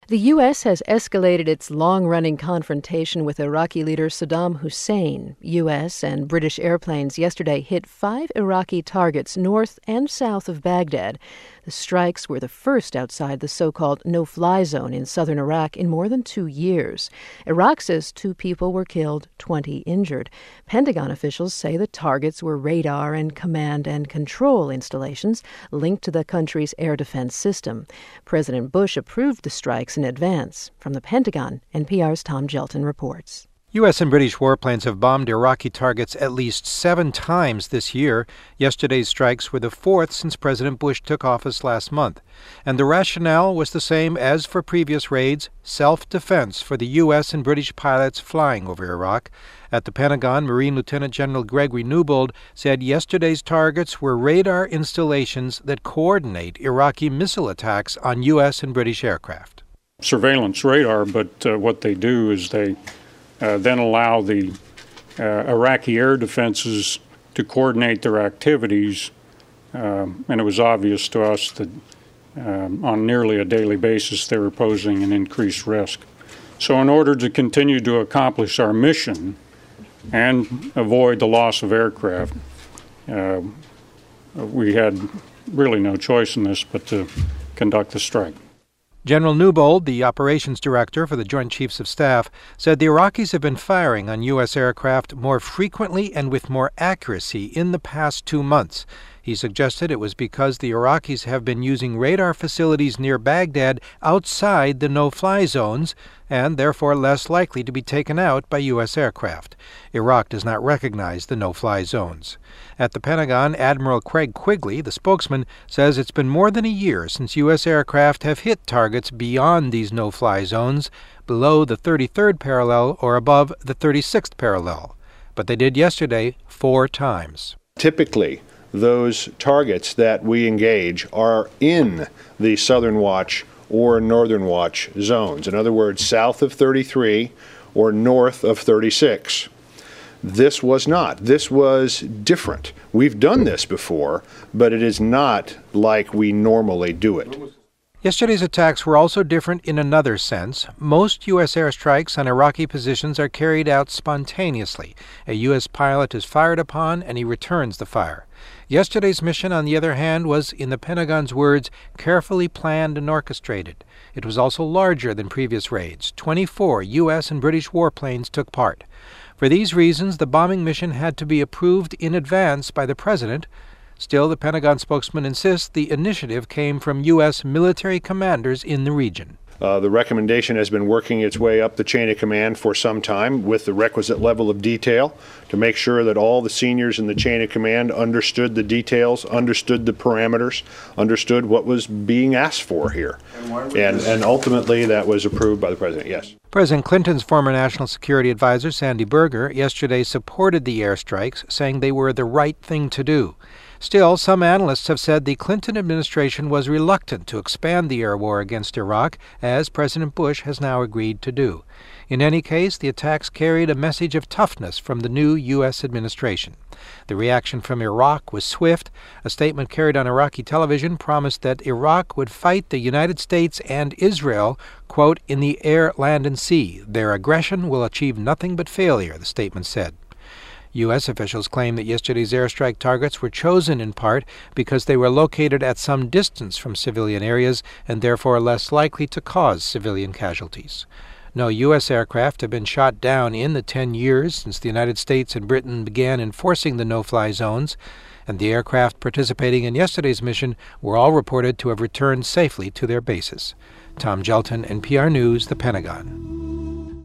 The U.S. has escalated its long-running confrontation with Iraqi leader Saddam Hussein. U.S. and British airplanes yesterday hit 5 Iraqi targets north and south of Baghdad. The strikes were the first outside the so-called no-fly zone in southern Iraq in more than 2 years. Iraq says 2 people were killed, 20 injured. Pentagon officials say the targets were radar and command and control installations linked to the country's air defense system. President Bush approved the strikes in advance. From the Pentagon, NPR's Tom Gelton reports. U.S. and British warplanes have bombed Iraqi targets at least 7 times this year. Yesterday's strikes were the 4th since President Bush took office last month. And the rationale was the same as for previous raids, self-defense for the U.S. and British pilots flying over Iraq. At the Pentagon, Marine Lieutenant General Gregory Newbold said yesterday's targets were radar installations that coordinate Iraqi missile attacks on U.S. and British aircraft. Surveillance radar, but what they do is they then allow the Iraqi air defenses to coordinate their activities, and it was obvious to us that on nearly a daily basis they were posing an increased risk. So in order to continue to accomplish our mission and avoid the loss of aircraft, we had really no choice in this but to conduct the strike. General Newbold, the operations director for the Joint Chiefs of Staff, said the Iraqis have been firing on U.S. aircraft more frequently and with more accuracy in the past 2 months. He suggested it was because the Iraqis have been using radar facilities near Baghdad outside the no-fly zones and therefore less likely to be taken out by U.S. aircraft. Iraq does not recognize the no-fly zones. At the Pentagon, Admiral Craig Quigley, the spokesman, says it's been more than a year since U.S. aircraft have hit targets beyond these no-fly zones, below the 33rd parallel or above the 36th parallel. But they did yesterday 4 times. Typically, those targets that we engage are in the Southern Watch or Northern Watch zones. In other words, south of 33 or north of 36. This was not. This was different. We've done this before, but it is not like we normally do it. Yesterday's attacks were also different in another sense. Most U.S. airstrikes on Iraqi positions are carried out spontaneously. A U.S. pilot is fired upon and he returns the fire. Yesterday's mission, on the other hand, was, in the Pentagon's words, carefully planned and orchestrated. It was also larger than previous raids. 24 U.S. and British warplanes took part. For these reasons, the bombing mission had to be approved in advance by the president. Still, the Pentagon spokesman insists the initiative came from U.S. military commanders in the region. The recommendation has been working its way up the chain of command for some time with the requisite level of detail to make sure that all the seniors in the chain of command understood the details, understood the parameters, understood what was being asked for here. And ultimately that was approved by the president, yes. President Clinton's former national security advisor, Sandy Berger, yesterday supported the airstrikes, saying they were the right thing to do. Still, some analysts have said the Clinton administration was reluctant to expand the air war against Iraq, as President Bush has now agreed to do. In any case, the attacks carried a message of toughness from the new U.S. administration. The reaction from Iraq was swift. A statement carried on Iraqi television promised that Iraq would fight the United States and Israel, quote, in the air, land, and sea. Their aggression will achieve nothing but failure, the statement said. U.S. officials claim that yesterday's airstrike targets were chosen in part because they were located at some distance from civilian areas and therefore less likely to cause civilian casualties. No U.S. aircraft have been shot down in the 10 years since the United States and Britain began enforcing the no-fly zones, and the aircraft participating in yesterday's mission were all reported to have returned safely to their bases. Tom Gelton, NPR News, The Pentagon.